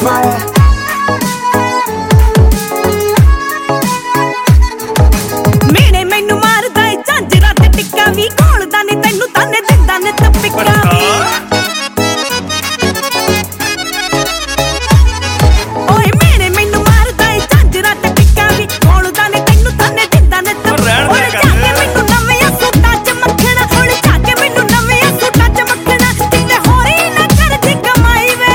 मेने मैनू मारदा ए झांजरा ते टिक्का वी घोलदा ने तैनू ताने दिंदा ने तपिक्का वी ओए मेने मैनू मारदा ए झांजरा ते टिक्का वी घोलदा ने तैनू ताने दिंदा ने तपिक्का ओए जाके मैनू नवें सूटां च मक्खना ओए जाके मैनू नवें सूटां च मक्खना किते होरी ना करदी कमाई वे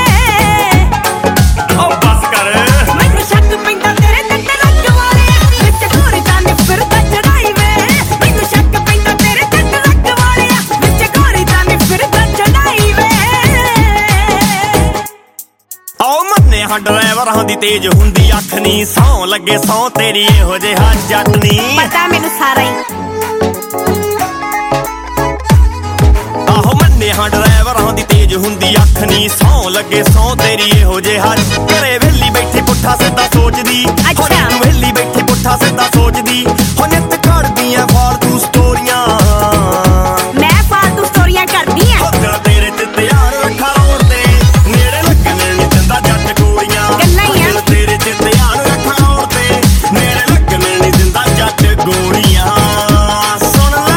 ओ बस कर मैनू शक पैंदा तेरे ते रंग वाले विच गोरी ताने फिरदा चढ़ाई वे मैनू शक पैंदा तेरे ते रंग वाले विच गोरी ताने फिरदा चढ़ाई वे आओ मन्ने हां ड्राइवर हां दी तेज हुंदी अख नी सौ लगे सौ तेरी एहो जिहा जट नी पता मैनू सारा ही आहो मन्ने हां ड्राइवर हां दी तेज हुंदी अख नी सौ लगे सौ तेरी एहो जिहा घरे वेली बैठी पुट्ठा सिद्धा सोचदी अच्छा। तू वेली बैठी पुट्ठा सिद्धा सोचदी हो नित करदियां फालतू स्टोरियां मैं फालतू स्टोरियां करदी हां तेरा तेरे ते त्यार रखा रोड ते नेड़े लगने नी दिंदा जट गोलियां गल्लां ही आ। तेरे ते त्यार रखा रोड ते नेड़े लगने नी दिंदा जट गोलियां सुन ले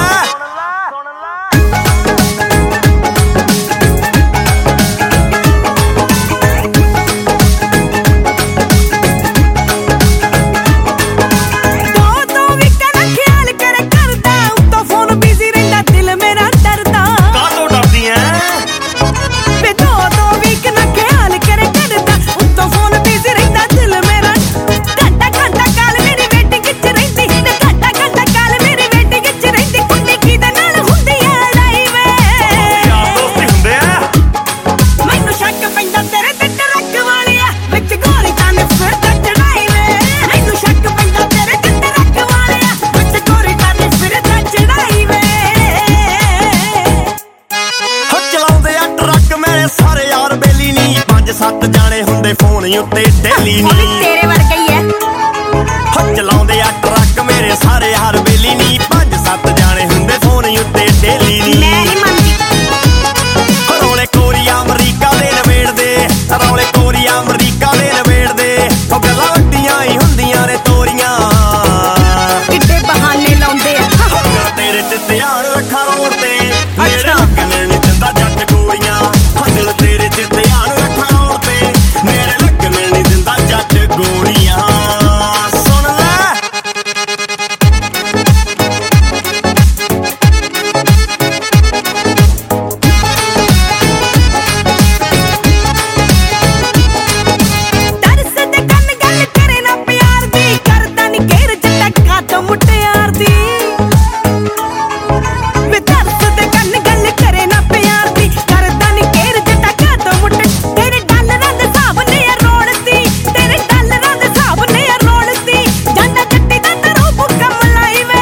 दो वीकां दा ख्याल करे करदा उत्तों फोन बिजी रहिंदा दिल मेरा डरदा कातों डरदी ऐ वे दो वीक ना ख्याल करे करदा उत्तों फोन बिजी रहिंदा दिल मेरा घंटा काल मेरी वेटिंग च रहिंदी ते घंटा काल मेरी वेटिंग च रहिंदी कुड़ी किदे नाल हुंदी आ लड़ाई वे यार दोस्ती हुंदे आ मैनू शक पैंदा तेरे ते ट्रक वालिया विच गोली ताने फिरदा चढ़ाई वे मैनू शक पैंदा तेरे ते ट्रक वालिया विच गोली ताने फिरदा चढ़ाई वे ਹੋ ਚਲਾਉਂਦੇ ਆ ਟਰੱਕ ਮੇਰੇ ਸਾਰੇ ਯਾਰ ਬੇਲੀ ਨੀ 5-7 ਜਾਣੇ ਹੁੰਦੇ ਫੋਨ ਉੱਤੇ ਡੇਲੀ ਉਹ ਵੀ ਨੀ ਤੇਰੇ ਵਰਗਾ ਹੀ ਹੈ ਹੋ ਚਲਾਉਂਦੇ ਆ ਟਰੱਕ ਮੇਰੇ ਸਾਰੇ ਯਾਰ ਬੇਲੀ ਨੀ 5-7 ਜਾਣੇ ਹੁੰਦੇ ਫੋਨ ਉੱਤੇ ਡੇਲੀ ਨੀ ਮੈਂ ਨਹੀਂ ਮੰਨਦੀ ਰੌਲੇ ਕੋਰੀਆ ਅਮਰੀਕਾ ਦੇ ਨਵੇੜਦੇ ਰੌਲੇ ਕੋਰੀਆ ਅਮਰੀਕਾ ਦੇ ਨਵੇੜਦੇ ਉਹ ਗੱਲਾਂ ਵੱਡੀਆਂ ਹੀ ਹੁੰਦੀਆਂ ਨੇ ਤੋਰੀਆਂ ਕਿੱਡੇ ਬਹਾਨੇ ਲਾਉਂਦੇ ਆ ਹੱਥਾਂ ਤੇਰੇ ਤੇ ਧਿਆਨ ਰੱਖਾ ਰੋਡ ਤੇ ਨੇੜੇ ਅੱਛਾ। ਲੱਗਣੇ ਨੀ ਦਿੰਦਾ ਜੱਟ ਗੋਲੀਆਂ ਦਿਲ ਤੇਰੇ ਤੇ ਧਿਆਨ ਰੱਖਾ ਰੋਡ ਤੇ ਨੇੜੇ ਲੱਗਣੇ ਨੀ ਦਿੰਦਾ ਜੱਟ ਗੋਲੀਆਂ ਸੁਣ ਲੈ ਤਰਸ ਦੇ ਕੰਨ ਗੱਲ ਕਰੇ ਨਾ ਪਿਆਰ ਦੀ ਕਰਦਾ ਨੀ ਘੇਰ ਜੱਟਾ ਕਾਤੋਂ ਮੁਟਿਆਰ ਦੀ ਵੇ ਤਰਸ ਦੇ ਕੰਨ ਗੱਲ ਕਰੇ ਨਾ ਪਿਆਰ ਦੀ ਕਰਦਾ ਨੀ ਘੇਰ ਜੱਟਾ ਕਾਤੋਂ ਮੁਟ ਤੇਰੇ ਡਾਲਰਾਂ ਦੇ ਹਿਸਾਬ ਨੇ ਆ ਰੋੜਦੀ ਤੇਰੇ ਡਾਲਰਾਂ ਦੇ ਹਿਸਾਬ ਨੇ ਆ ਰੋੜਦੀ ਜਾਂਦਾ ਜੱਟੀ ਦਾ ਤਰੋ ਭੁੱਖਾ ਮਲਾਈ ਵੇ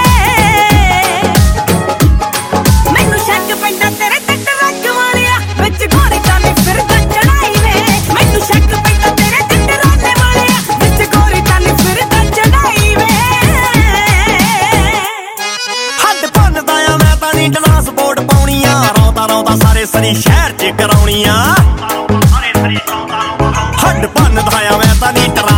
ਮੈਨੂੰ ਸ਼ੱਕ ਪੈਂਦਾ ਤੇਰੇ ਤੇ ਟਰੱਕ ਵਾਲਿਆ ਵਿੱਚ ਘੋੜੀ ਤਾਨੇ ਫਿਰਦਾ ਚੜਾਈ ਵੇ ਮੈਨੂੰ ਸ਼ੱਕ ਪੈਂਦਾ ਤੇਰੇ ਤੇ ਟਰਾਲੇ ਵਾਲਿਆ ਵਿੱਚ ਘੋੜੀ ਤਾਨੇ ਫਿਰਦਾ ਚੜਾਈ ਵੇ ਹੱਡ ਭੰਨਦਾ ਆ ਮੈਂ ਤਾਂ ਨੀ ਟਰਾਂਸਪੋਰਟ ਪਾਉਣੀਆਂ ਰੌਂਦਾ ਸਾਰੇ ਸਰੀ ਸ਼ਹਿਰ 'ਚ ਕਰਾਉਣੀਆਂ ਹੱਡ ਭੰਨਦਾ ਆ ਮੈਂ ਤਾਂ ਨੀ